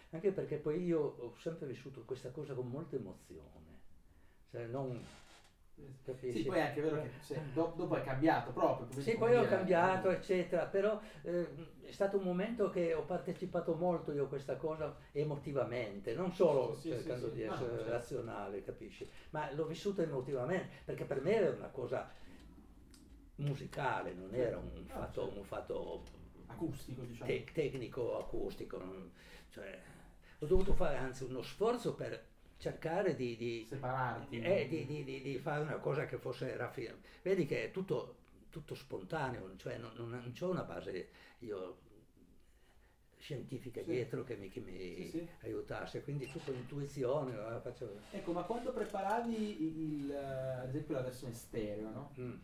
Anche perché poi io ho sempre vissuto questa cosa con molta emozione, cioè non Sì, capisci? poi è anche vero che dopo è cambiato proprio, Sì, come poi ho dire, cambiato, eccetera, però è stato un momento che ho partecipato molto io a questa cosa emotivamente, non sì, solo sì, sì, cercando sì, di no, no, essere certo. razionale, capisci? Ma l'ho vissuto emotivamente, perché per me era una cosa musicale, non era Certo. Ah, un certo. fatto Acustico, diciamo. tecnico, acustico. Cioè, ho dovuto fare anzi uno sforzo per cercare Separarti. di fare una cosa che fosse raffinata. Vedi che è tutto spontaneo, cioè non c'ho una base io scientifica Sì, dietro che sì, mi sì. aiutasse, quindi tutto intuizione, Ecco, ma quando preparavi ad esempio la versione stereo, no? Mm.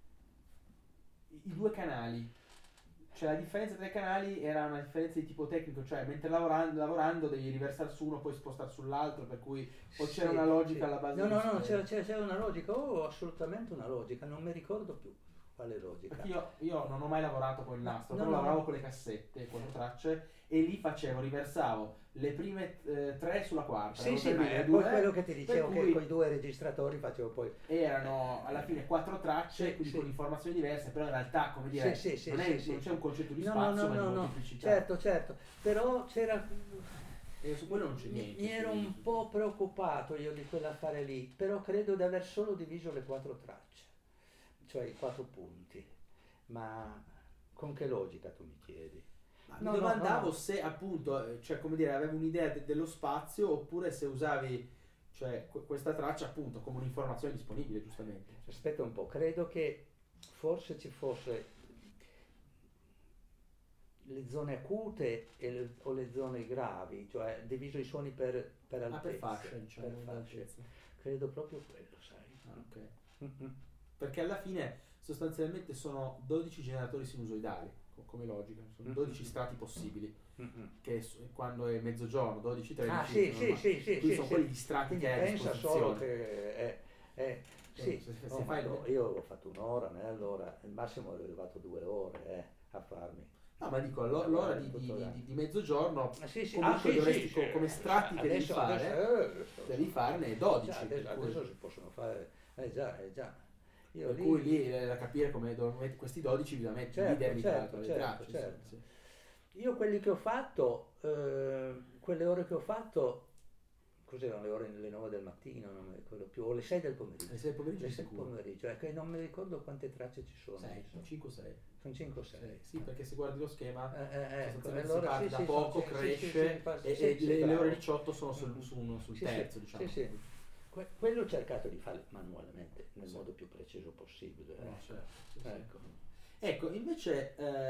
I due canali, cioè la differenza tra i canali era una differenza di tipo tecnico, cioè mentre lavorando devi riversare su uno, poi spostare sull'altro, per cui o c'era una Sì, logica sì. alla base No, dello no, no, stereo. c'era una logica, assolutamente una logica, non mi ricordo più quale Perché logica. io non ho mai lavorato con il No, nastro, no, però no, lavoravo no. con le cassette, quattro tracce, e lì riversavo le prime tre sulla quarta, Sì, avevo sì, per ma dire è le poi quello due, che ti per dicevo che con i cui due registratori facevo poi. erano alla fine quattro tracce, Sì, quindi con sì. informazioni diverse, però in realtà, come Sì, dire, sì, sì, sì, non sì. c'è un concetto di No, no, spazio, no, ma di no, no, molteplicità. certo, certo, però c'era. E su quello non c'è Mi niente. ero un po' preoccupato io di quell'affare lì, però credo di aver solo diviso le quattro tracce, cioè i quattro punti. Ma con che logica tu mi chiedi? Ma mi No, no, no, domandavo no. se appunto, cioè come dire, avevi un'idea dello spazio oppure se usavi, cioè, questa traccia appunto come un'informazione disponibile, giustamente. Aspetta un po', credo che forse ci fosse le zone acute o le zone gravi, cioè diviso i suoni per Ah, per fascia, altezze, per diciamo, fasce. d'altezza. Credo proprio quello, sai. Ah, ok. Mm, mm, Perché alla fine sostanzialmente sono 12 generatori sinusoidali, come logica, sono mm, 12 mm, strati possibili, mm, mm. che quando è mezzogiorno, Ah, 12-13, sì, sono sì, normali. sì, sì, Qui sì, sono sì. quelli di strati Quindi che hai a pensa solo disposizione. che sì, Se no, ma fai io ho fatto un'ora, né? Allora, al massimo ho arrivato 2 ore a farmi. No, ma dico, Allora all'ora il tutorial. di mezzogiorno Sì, sì, ah comunque sì, sì, dovresti, sì, come strati che devi fare, devi farne già, 12, per cui, adesso si possono fare, già, già. Io per cui lì lì, è da capire come dove metti questi 12, lì certo, devi certo, tra le certo, tracce, insomma, certo. sì. Io quelli che ho fatto, quelle ore che ho fatto, cos'erano le ore, le 9 del mattino, non mi ricordo più, o le 6 del Alle pomeriggio. 6 del pomeriggio Le di 6 del sicuro. pomeriggio, che non mi ricordo quante tracce ci sono 6, adesso. 5 6. Sono 5 o Sì, 6. sì, perché se guardi lo schema Ecco, sostanzialmente si allora sì, parte da sì, sono, poco, sì, sì, sì, cresce sì, e sì, le ore bravo. 18 sono Mhm. sul Sì, sì, terzo, sì, diciamo. sì. Quello ho cercato di fare manualmente, nel Sì. modo più preciso possibile. No, Ecco. certo, sì, sì. Ecco. Ecco, invece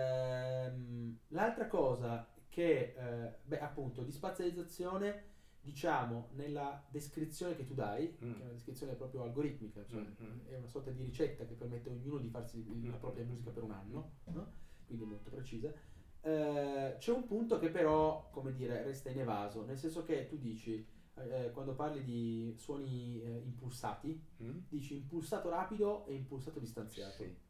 l'altra cosa che, beh, appunto, di spazializzazione, diciamo, nella descrizione che tu dai, che Mm, è una descrizione proprio algoritmica, cioè mm, mm, è una sorta di ricetta che permette a ognuno di farsi mm, la propria mm, musica per un mm. anno, no? Quindi è molto precisa. C'è un punto che però, come dire, resta inevaso, nel senso che tu dici, quando parli di suoni impulsati, Mm? dici impulsato rapido e impulsato distanziato. Sì.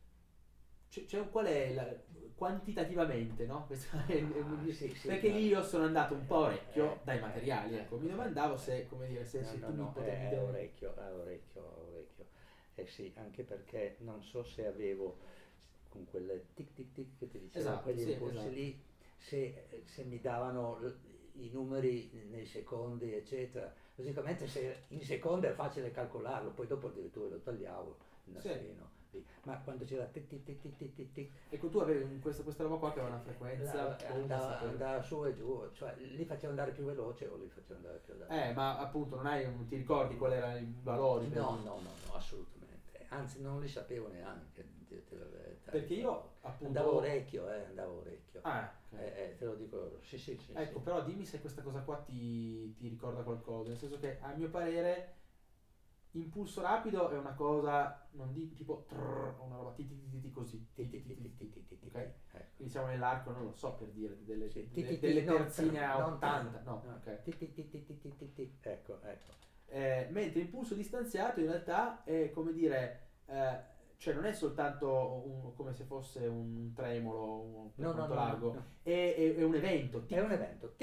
Qual è quantitativamente, no? Ah, sì, sì, Perché no, lì io sono andato un po' orecchio dai eh, materiali, ecco. Mi domandavo se, come dire, no, se no, tu mi no, potevi è dare. orecchio, è orecchio, è orecchio. Eh sì, anche perché non so se avevo con quelle tic tic tic che ti dicevo, Esatto, quegli sì, impulsi esatto. lì, se mi davano i numeri nei secondi, eccetera. Logicamente se in secondi è facile calcolarlo, poi dopo addirittura lo tagliavo il Sì. nastino lì. Ma quando c'era tic tic tic tic tic tic tic, Ecco, tu avevi questa roba qua che aveva una frequenza o un passatore. andava su e giù, cioè lì faceva andare più veloce o lì faceva andare più lento. Ma appunto non ti ricordi quali erano i valori per No, dire. no, no, no, assolutamente. Anzi, non li sapevo neanche, a dirti la verità. Perché io Andavo appunto. orecchio, andavo orecchio. Ah, ok. Te lo dico, sì, sì, sì, sì. Ecco, però dimmi se questa cosa qua ti ricorda qualcosa, nel senso che a mio parere impulso rapido è una cosa, non di tipo trrr, una roba ti così, Ti, ti, ti, ti, ti, ti, ti, ti, ok? ecco. Quindi siamo nell'arco, non lo so per dire, Sì, ti, ti, ti, delle non, terzine a non, 80, no, no, ok. ti, ti, ti, ti, ti, ti, ti, ti. Ecco, ecco. Mentre impulso distanziato in realtà è come dire, cioè non è soltanto come se fosse un tremolo per No, no, quanto no, no, largo, no. è un evento, È tic, un evento, tic,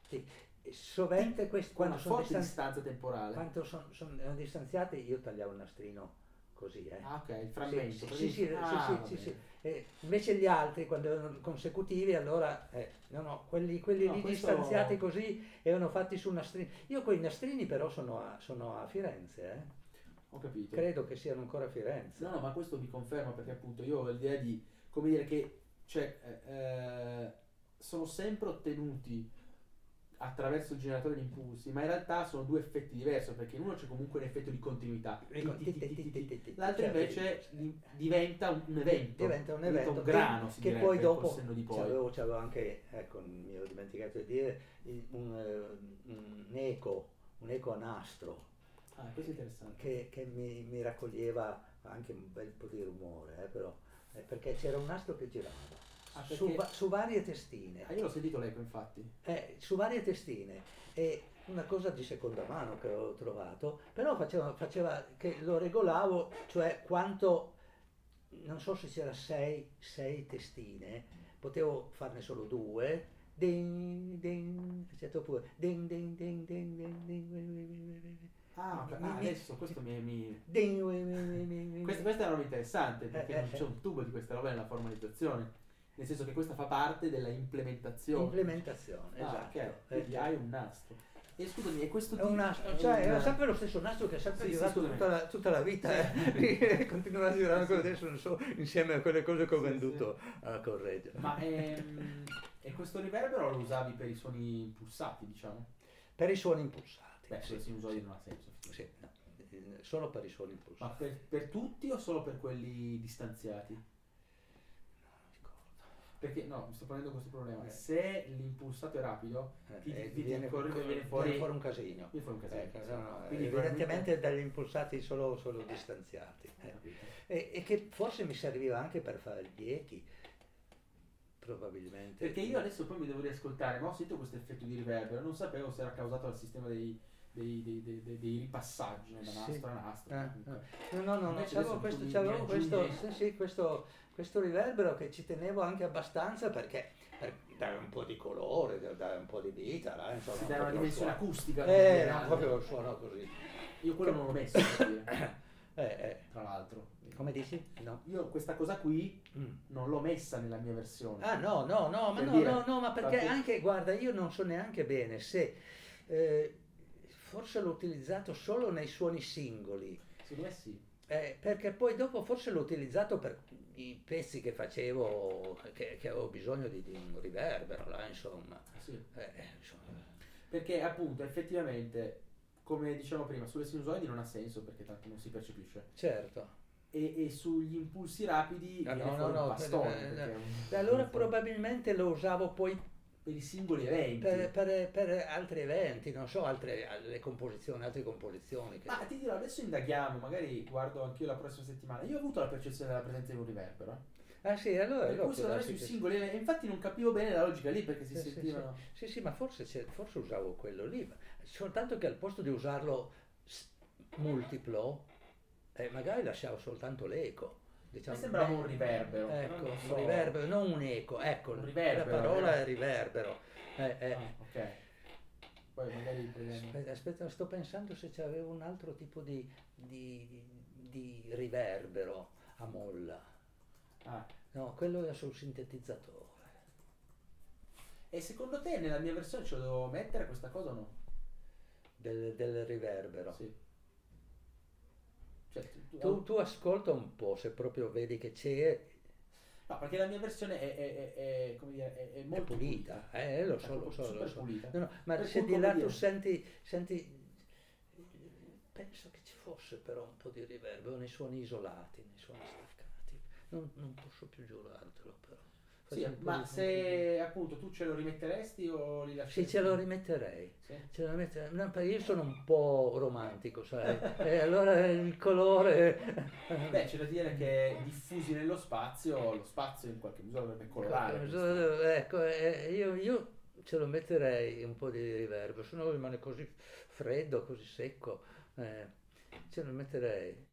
Sì. Sovente Con una quando sono forte distanza temporale. quando sono distanziati io tagliavo il nastrino così, Ah, ok, il Sì, frammento. sì, sì, Ah, va sì, sì. bene. Invece gli altri, quando erano consecutivi, allora, no, quelli No, lì distanziati questo così erano fatti su nastrini. Io quei nastrini però sono a Firenze, ho capito. credo che siano ancora a No, Firenze. no, ma questo mi conferma perché appunto io ho l'idea di, come dire che, cioè, sono sempre ottenuti attraverso il generatore di impulsi, ma in realtà sono due effetti diversi, perché in uno c'è comunque un effetto di continuità, l'altro Certo, invece diventa un evento, diventa un diventa un evento grano, si che poi direbbe, col dopo senno di poi. c'avevo anche, ecco, mi ero dimenticato di dire, un eco a nastro Ah, questo è interessante. che mi raccoglieva anche un bel po' di rumore, però, perché c'era un nastro che girava Ah, su, perché su varie testine, io l'ho sentito l'eco, infatti. su varie testine, e una cosa di seconda mano che ho trovato, però faceva che lo regolavo, cioè quanto, non so se c'era sei testine, potevo farne solo due, ding, ding, c'è pure, ding, ding, ding, ding, ding, ding, Ah, ok. mi- mi- Adesso questo mi... ding, Questa è una roba interessante, perché non c'è eh. un tubo di questa roba nella formalizzazione. Nel senso che questa fa parte della implementazione. Implementazione, Ah, ok. esatto. Quindi hai un nastro. E scusami, e questo È un nastro, è cioè è sempre lo stesso nastro che ha sempre Sì, sì, girato scusami. tutta la vita, e continua a girare ancora adesso, non so, insieme a quelle cose che ho Sì, venduto a Correggio. Ma e questo riverbero lo usavi per i suoni pulsati, diciamo? Per i suoni impulsati. Beh, Sì, se non sì, non ha senso. sì, no, solo per i suoni Ma impulsati. per tutti o solo per quelli distanziati? Non ricordo. Perché no, mi sto ponendo questo problema. Eh. Se l'impulsato è rapido, Viene viene fuori un casino. viene fuori un casino. No, no, Quindi evidentemente dagli impulsati solo distanziati. Ho capito. E che forse mi serviva anche per fare gli echi, probabilmente. Perché io adesso poi mi devo riascoltare, ma ho sentito questo effetto di riverbero, non sapevo se era causato dal sistema dei ripassaggi, no? Da nastro a nastro. No, Invece c'avevo adesso tu c'avevo mi questo, aggiungi- sì, questo riverbero che ci tenevo anche abbastanza perché per dare un po' di colore, per dare un po' di vita, là, insomma, si non dà una proprio dimensione suono. acustica. Non proprio il suono così. Io quello non l'ho messo, per dire, tra l'altro. Come dici? No. Io questa cosa qui Mm. non l'ho messa nella mia versione. Ah no, ma Per no, dire, ma perché infatti- anche, guarda, io non so neanche bene se forse l'ho utilizzato solo nei suoni singoli, Secondo me sì. perché poi dopo forse l'ho utilizzato per i pezzi che facevo, che avevo bisogno di un riverbero, là, insomma. Sì. Insomma. Perché appunto effettivamente, come dicevamo prima, sulle sinusoidi non ha senso perché tanto non si percepisce. Certo. E sugli impulsi rapidi Ah, viene no, fuori un no, pastone. no. Perché è un- E allora viene fuori- probabilmente lo usavo poi per i singoli eventi. per altri eventi, non so, altre composizioni. Ma ti dirò, adesso indaghiamo, magari guardo anch'io la prossima settimana. Io ho avuto la percezione della presenza di un riverbero. Ah sì, allora Per cui secondo me sui singoli eventi, infatti non capivo bene la logica lì perché si sentivano. Sì, ma forse usavo quello lì, soltanto che al posto di usarlo multiplo, magari lasciavo soltanto l'eco. Mi Diciamo, sembrava un riverbero. ecco, non so. un riverbero, non un eco, ecco, Un riverbero, la parola vero? è riverbero. Ah, ok. Poi magari proviamo. Aspetta, sto pensando se c'avevo un altro tipo di riverbero a molla. Ah. No, quello era sul sintetizzatore. E secondo te nella mia versione ce lo devo mettere questa cosa o no? Del riverbero. Sì. Cioè, Tu ascolta un po', se proprio vedi che c'è, no, perché la mia versione è, come dire, è è molto pulita. Lo so. Super pulita. No, ma Per se cui, di come là dire- tu senti, penso che ci fosse però un po' di riverbero nei suoni isolati, nei suoni staccati. Non posso più giurartelo però. Sì, Faccio un po' ma di se appunto tu ce lo rimetteresti o li lasci? Sì, ce lo rimetterei. Sì. No, perché io sono un po' romantico, sai? E allora il colore. Beh, c'è da dire che diffusi nello spazio, lo spazio in qualche misura dovrebbe colorare. Ecco, io ce lo metterei un po' di riverbero, se no rimane così freddo, così secco. Ce lo metterei.